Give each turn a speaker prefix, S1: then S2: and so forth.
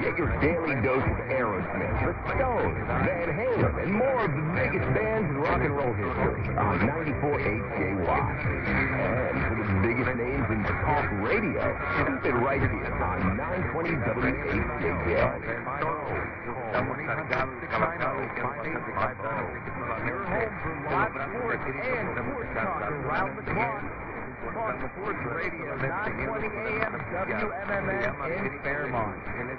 S1: Get your daily dose of Aerosmith, the Stones, Van Halen, and more of the biggest bands in rock and roll history on 94.8 KY. And for the biggest names in talk radio, keep it right here on 920 WHJJ.
S2: Your home for live sports and sports talk around the clock. Fox Sports Radio, 920 AM, WMMS in Fairmont.